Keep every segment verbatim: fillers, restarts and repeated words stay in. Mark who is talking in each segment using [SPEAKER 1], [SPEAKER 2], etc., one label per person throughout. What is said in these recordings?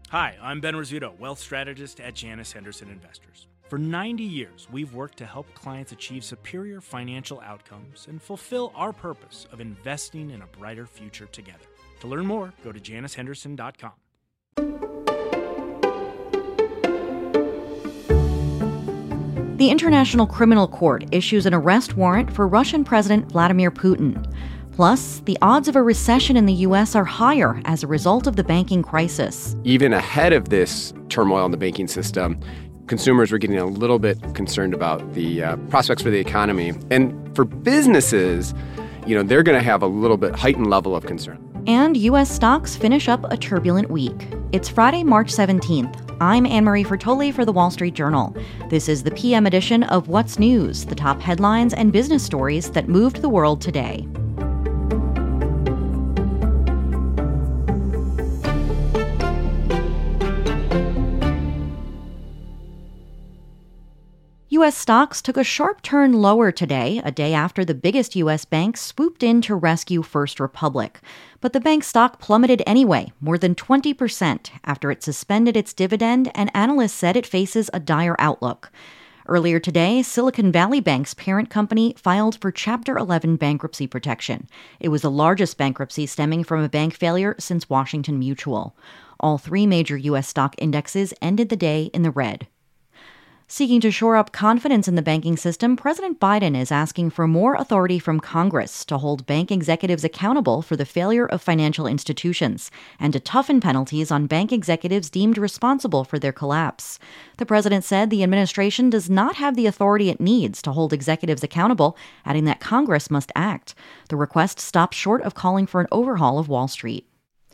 [SPEAKER 1] Hi, I'm Ben Rizzuto, wealth strategist at Janus Henderson Investors. For ninety years, we've worked to help clients achieve superior financial outcomes and fulfill our purpose of investing in a brighter future together. To learn more, go to janus henderson dot com.
[SPEAKER 2] The International Criminal Court issues an arrest warrant for Russian President Vladimir Putin. Plus, the odds of a recession in the U S are higher as a result of the banking crisis.
[SPEAKER 3] Even ahead of this turmoil in the banking system, consumers were getting a little bit concerned about the uh, prospects for the economy. And for businesses, you know, they're going to have a little bit heightened level of concern.
[SPEAKER 2] And U S stocks finish up a turbulent week. It's Friday, March seventeenth. I'm Anne-Marie Fertoli for The Wall Street Journal. This is the P M edition of What's News, the top headlines and business stories that moved the world today. U S stocks took a sharp turn lower today, a day after the biggest U S bank swooped in to rescue First Republic. But the bank's stock plummeted anyway, more than twenty percent, after it suspended its dividend and analysts said it faces a dire outlook. Earlier today, Silicon Valley Bank's parent company filed for Chapter eleven bankruptcy protection. It was the largest bankruptcy stemming from a bank failure since Washington Mutual. All three major U S stock indexes ended the day in the red. Seeking to shore up confidence in the banking system, President Biden is asking for more authority from Congress to hold bank executives accountable for the failure of financial institutions and to toughen penalties on bank executives deemed responsible for their collapse. The president said the administration does not have the authority it needs to hold executives accountable, adding that Congress must act. The request stops short of calling for an overhaul of Wall Street.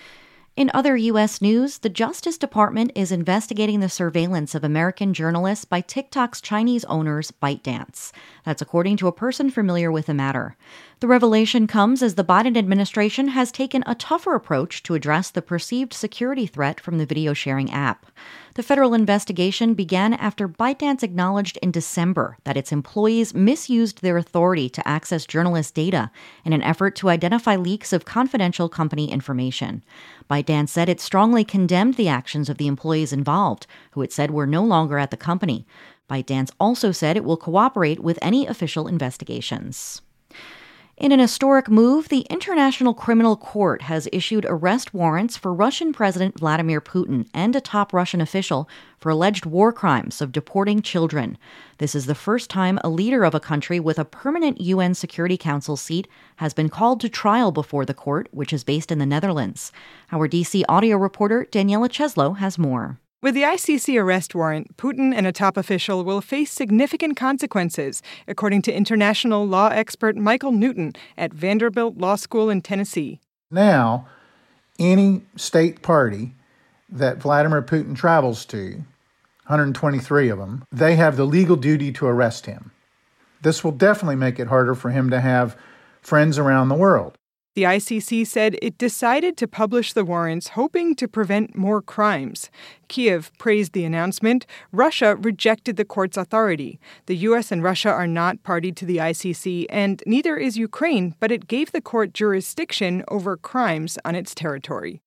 [SPEAKER 2] In other U S news, the Justice Department is investigating the surveillance of American journalists by TikTok's Chinese owners, ByteDance. That's according to a person familiar with the matter. The revelation comes as the Biden administration has taken a tougher approach to address the perceived security threat from the video sharing app. The federal investigation began after ByteDance acknowledged in December that its employees misused their authority to access journalist data in an effort to identify leaks of confidential company information. ByteDance said it strongly condemned the actions of the employees involved, who it said were no longer at the company. ByteDance also said it will cooperate with any official investigations. In an historic move, the International Criminal Court has issued arrest warrants for Russian President Vladimir Putin and a top Russian official for alleged war crimes of deporting children. This is the first time a leader of a country with a permanent U N Security Council seat has been called to trial before the court, which is based in the Netherlands. Our D C audio reporter Daniela Cheslow has more.
[SPEAKER 4] With the I C C arrest warrant, Putin and a top official will face significant consequences, according to international law expert Michael Newton at Vanderbilt Law School in Tennessee.
[SPEAKER 5] Now, any state party that Vladimir Putin travels to, one hundred twenty-three of them, they have the legal duty to arrest him. This will definitely make it harder for him to have friends around the world.
[SPEAKER 4] The I C C said it decided to publish the warrants hoping to prevent more crimes. Kiev praised the announcement. Russia rejected the court's authority. The U S and Russia are not party to the I C C, and neither is Ukraine, but it gave the court jurisdiction over crimes on its territory.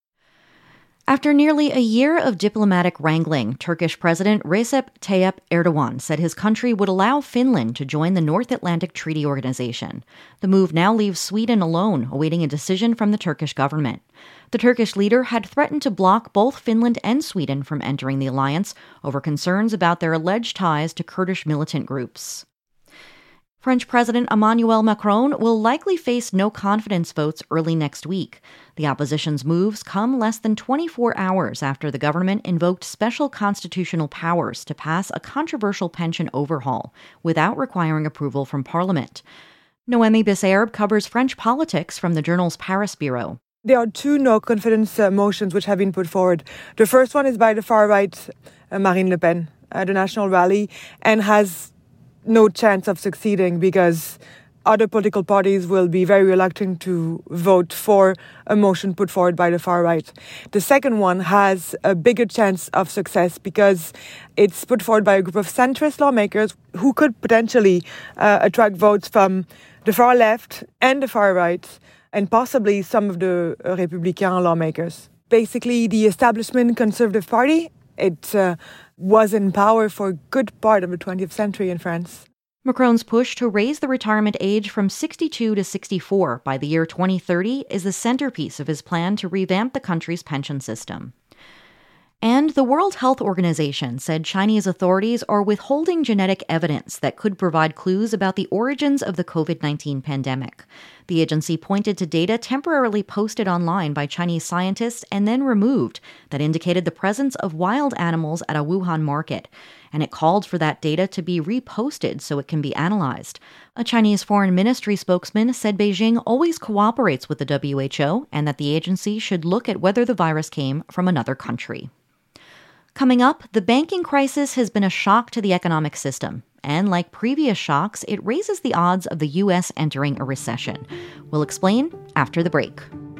[SPEAKER 2] After nearly a year of diplomatic wrangling, Turkish President Recep Tayyip Erdogan said his country would allow Finland to join the North Atlantic Treaty Organization. The move now leaves Sweden alone, awaiting a decision from the Turkish government. The Turkish leader had threatened to block both Finland and Sweden from entering the alliance over concerns about their alleged ties to Kurdish militant groups. French President Emmanuel Macron will likely face no-confidence votes early next week. The opposition's moves come less than twenty-four hours after the government invoked special constitutional powers to pass a controversial pension overhaul without requiring approval from Parliament. Noemi Bisserb covers French politics from the journal's Paris bureau.
[SPEAKER 6] There are two no-confidence uh, motions which have been put forward. The first one is by the far-right uh, Marine Le Pen, uh, the National Rally, and has no chance of succeeding because other political parties will be very reluctant to vote for a motion put forward by the far right. The second one has a bigger chance of success because it's put forward by a group of centrist lawmakers who could potentially uh, attract votes from the far left and the far right, and possibly some of the uh, Républicain lawmakers. basically the establishment Conservative Party. It uh, was in power for a good part of the twentieth century in France.
[SPEAKER 2] Macron's push to raise the retirement age from sixty-two to sixty-four by the year twenty thirty is the centerpiece of his plan to revamp the country's pension system. And the World Health Organization said Chinese authorities are withholding genetic evidence that could provide clues about the origins of the covid nineteen pandemic. The agency pointed to data temporarily posted online by Chinese scientists and then removed that indicated the presence of wild animals at a Wuhan market, and it called for that data to be reposted so it can be analyzed. A Chinese foreign ministry spokesman said Beijing always cooperates with the W H O and that the agency should look at whether the virus came from another country. Coming up, the banking crisis has been a shock to the economic system. And like previous shocks, it raises the odds of the U S entering a recession. We'll explain after the break.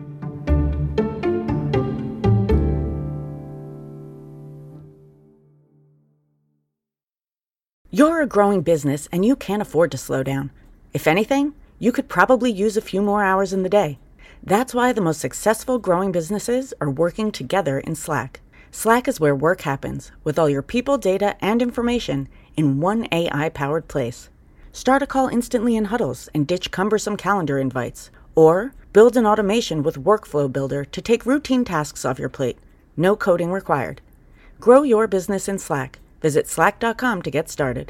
[SPEAKER 7] You're a growing business and you can't afford to slow down. If anything, you could probably use a few more hours in the day. That's why the most successful growing businesses are working together in Slack. Slack is where work happens, with all your people, data, and information in one A I-powered place. Start a call instantly in huddles and ditch cumbersome calendar invites. Or build an automation with Workflow Builder to take routine tasks off your plate. No coding required. Grow your business in Slack. Visit slack dot com to get started.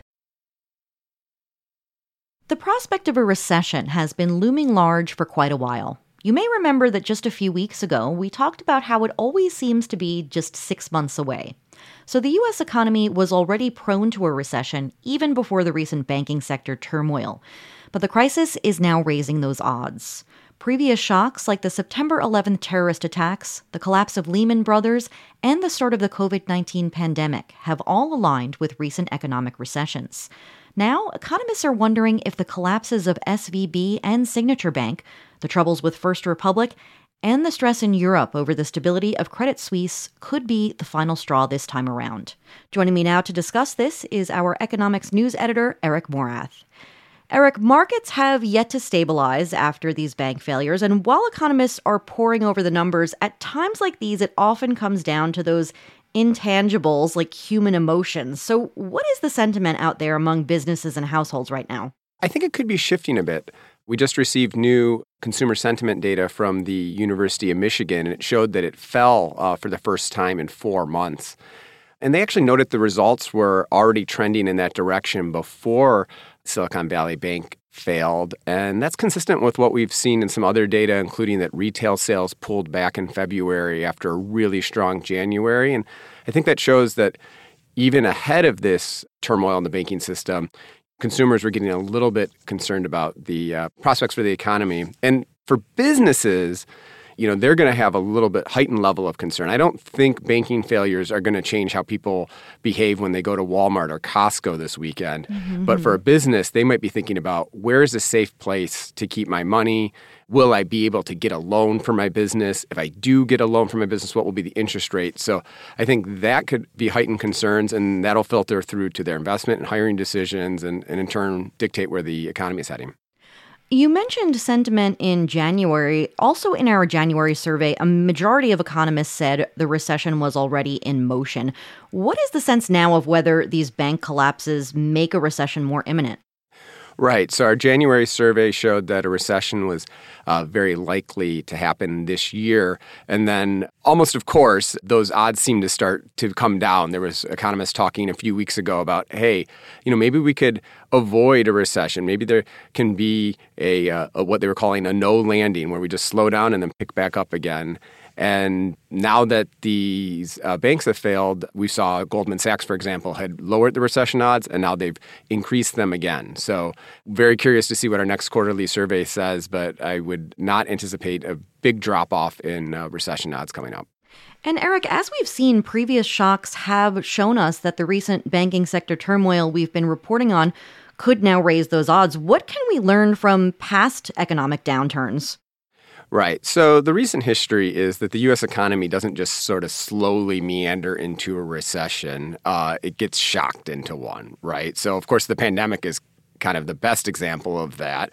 [SPEAKER 2] The prospect of a recession has been looming large for quite a while. You may remember that just a few weeks ago, we talked about how it always seems to be just six months away. So the U S economy was already prone to a recession even before the recent banking sector turmoil. But the crisis is now raising those odds. Previous shocks like the September eleventh terrorist attacks, the collapse of Lehman Brothers, and the start of the covid nineteen pandemic have all aligned with recent economic recessions. Now, economists are wondering if the collapses of S V B and Signature Bank, the troubles with First Republic, and the stress in Europe over the stability of Credit Suisse could be the final straw this time around. Joining me now to discuss this is our economics news editor, Eric Morath. Eric, markets have yet to stabilize after these bank failures, and while economists are poring over the numbers, at times like these, it often comes down to those intangibles like human emotions. So what is the sentiment out there among businesses and households right now?
[SPEAKER 3] I think it could be shifting a bit. We just received new consumer sentiment data from the University of Michigan, and it showed that it fell uh, for the first time in four months. And they actually noted the results were already trending in that direction before Silicon Valley Bank failed. And that's consistent with what we've seen in some other data, including that retail sales pulled back in February after a really strong January. And I think that shows that even ahead of this turmoil in the banking system, consumers were getting a little bit concerned about the uh, prospects for the economy. And for businesses, you know, they're going to have a little bit heightened level of concern. I don't think banking failures are going to change how people behave when they go to Walmart or Costco this weekend. Mm-hmm. But for a business, they might be thinking about, where is a safe place to keep my money? Will I be able to get a loan for my business? If I do get a loan for my business, what will be the interest rate? So I think that could be heightened concerns, and that'll filter through to their investment and hiring decisions and, and in turn dictate where the economy is heading.
[SPEAKER 2] You mentioned sentiment in January. Also in our January survey, a majority of economists said the recession was already in motion. What is the sense now of whether these bank collapses make a recession more imminent?
[SPEAKER 3] Right. So our January survey showed that a recession was uh, very likely to happen this year. And then almost, of course, those odds seem to start to come down. There was economists talking a few weeks ago about, hey, you know, maybe we could avoid a recession. Maybe there can be a, uh, a what they were calling a no landing, where we just slow down and then pick back up again. And now that these uh, banks have failed, we saw Goldman Sachs, for example, had lowered the recession odds, and now they've increased them again. So very curious to see what our next quarterly survey says, but I would not anticipate a big drop-off in uh, recession odds coming up.
[SPEAKER 2] And Eric, as we've seen, previous shocks have shown us that the recent banking sector turmoil we've been reporting on could now raise those odds. What can we learn from past economic downturns?
[SPEAKER 3] Right. So the recent history is that the U S economy doesn't just sort of slowly meander into a recession. Uh, it gets shocked into one, right? So, of course, the pandemic is kind of the best example of that.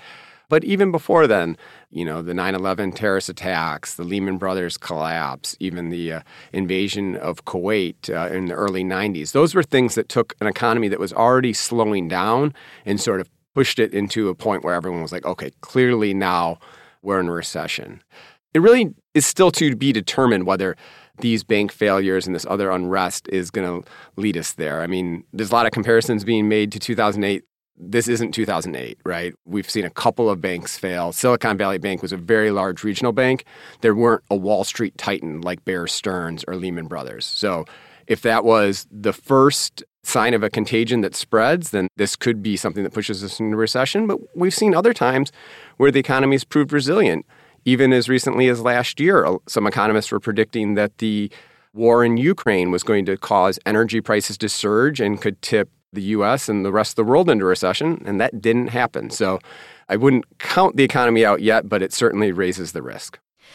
[SPEAKER 3] But even before then, you know, the nine eleven terrorist attacks, the Lehman Brothers collapse, even the uh, invasion of Kuwait uh, in the early nineties, those were things that took an economy that was already slowing down and sort of pushed it into a point where everyone was like, okay, clearly now we're in a recession. It really is still to be determined whether these bank failures and this other unrest is going to lead us there. I mean, there's a lot of comparisons being made to two thousand eight. This isn't two thousand eight, right? We've seen a couple of banks fail. Silicon Valley Bank was a very large regional bank. There weren't a Wall Street titan like Bear Stearns or Lehman Brothers. So if that was the first sign of a contagion that spreads, then this could be something that pushes us into recession. But we've seen other times where the economy has proved resilient. Even as recently as last year, some economists were predicting that the war in Ukraine was going to cause energy prices to surge and could tip the U S and the rest of the world into recession, and that didn't happen. So I wouldn't count the economy out yet, but it certainly raises the risk.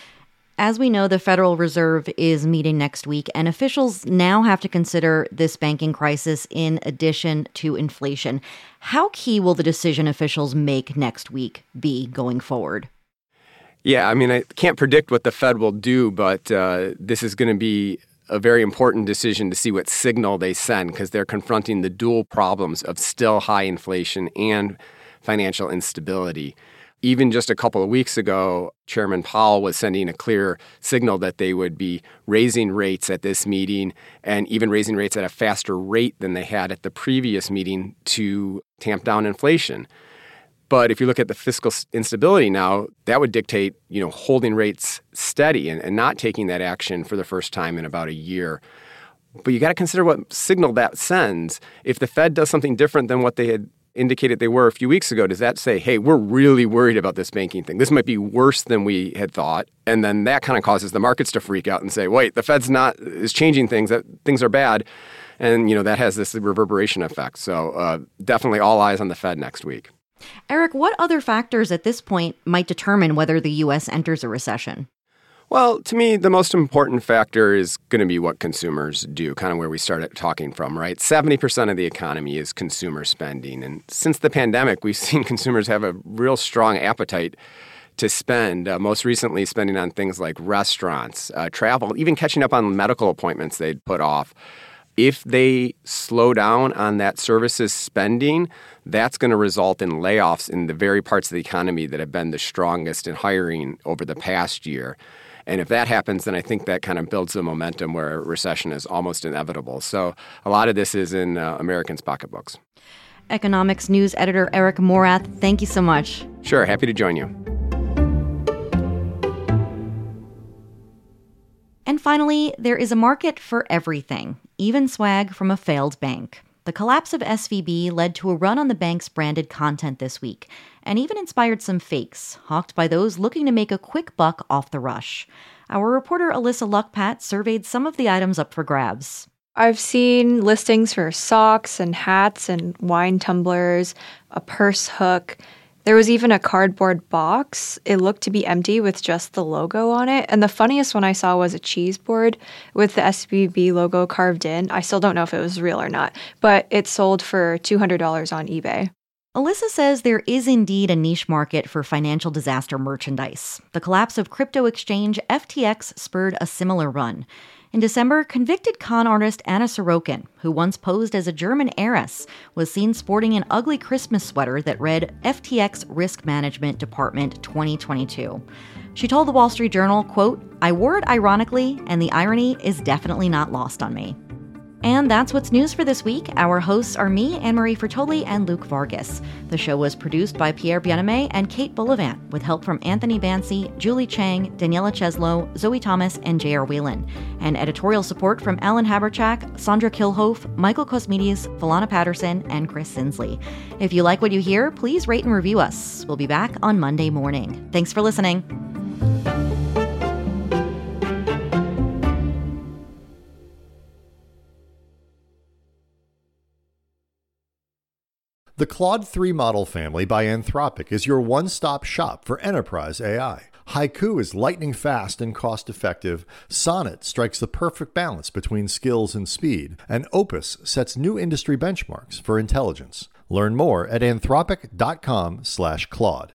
[SPEAKER 2] As we know, the Federal Reserve is meeting next week, and officials now have to consider this banking crisis in addition to inflation. How key will the decision officials make next week be going forward?
[SPEAKER 3] Yeah, I mean, I can't predict what the Fed will do, but uh, this is going to be a very important decision to see what signal they send, because they're confronting the dual problems of still high inflation and financial instability. Even just a couple of weeks ago, Chairman Powell was sending a clear signal that they would be raising rates at this meeting and even raising rates at a faster rate than they had at the previous meeting to tamp down inflation. But if you look at the fiscal instability now, that would dictate, you know, holding rates steady and, and not taking that action for the first time in about a year. But you got to consider what signal that sends. If the Fed does something different than what they had indicated they were a few weeks ago, does that say, hey, we're really worried about this banking thing? This might be worse than we had thought. And then that kind of causes the markets to freak out and say, wait, the Fed's not is changing things, that things are bad. And, you know, that has this reverberation effect. So uh, definitely all eyes on the Fed next week.
[SPEAKER 2] Eric, what other factors at this point might determine whether the U S enters a recession?
[SPEAKER 3] Well, to me, the most important factor is going to be what consumers do, kind of where we started talking from, right? seventy percent of the economy is consumer spending. And since the pandemic, we've seen consumers have a real strong appetite to spend, uh, most recently spending on things like restaurants, uh, travel, even catching up on medical appointments they'd put off. If they slow down on that services spending, that's going to result in layoffs in the very parts of the economy that have been the strongest in hiring over the past year. And if that happens, then I think that kind of builds the momentum where a recession is almost inevitable. So a lot of this is in uh, Americans' pocketbooks.
[SPEAKER 2] Economics News editor Eric Morath, thank you so much.
[SPEAKER 3] Sure, happy to join you.
[SPEAKER 2] And finally, there is a market for everything, even swag from a failed bank. The collapse of S V B led to a run on the bank's branded content this week, and even inspired some fakes, hawked by those looking to make a quick buck off the rush. Our reporter Alyssa Luckpat surveyed some of the items up for grabs.
[SPEAKER 8] I've seen listings for socks and hats and wine tumblers, a purse hook. There was even a cardboard box. It looked to be empty with just the logo on it. And the funniest one I saw was a cheese board with the S V B logo carved in. I still don't know if it was real or not, but it sold for two hundred dollars on eBay.
[SPEAKER 2] Alyssa says there is indeed a niche market for financial disaster merchandise. The collapse of crypto exchange F T X spurred a similar run. In December, convicted con artist Anna Sorokin, who once posed as a German heiress, was seen sporting an ugly Christmas sweater that read F T X Risk Management Department twenty twenty-two. She told the Wall Street Journal, quote, "I wore it ironically, and the irony is definitely not lost on me." And that's what's news for this week. Our hosts are me, Anne-Marie Fertoli, and Luke Vargas. The show was produced by Pierre Bienaimé and Kate Bullivant, with help from Anthony Bancy, Julie Chang, Daniela Cheslow, Zoe Thomas, and J R. Whalen. And editorial support from Alan Haberchak, Sandra Kilhoff, Michael Cosmides, Falana Patterson, and Chris Sinsley. If you like what you hear, please rate and review us. We'll be back on Monday morning. Thanks for listening.
[SPEAKER 9] The Claude three model family by Anthropic is your one-stop shop for enterprise A I. Haiku is lightning fast and cost-effective. Sonnet strikes the perfect balance between skills and speed. And Opus sets new industry benchmarks for intelligence. Learn more at anthropic dot com slash Claude.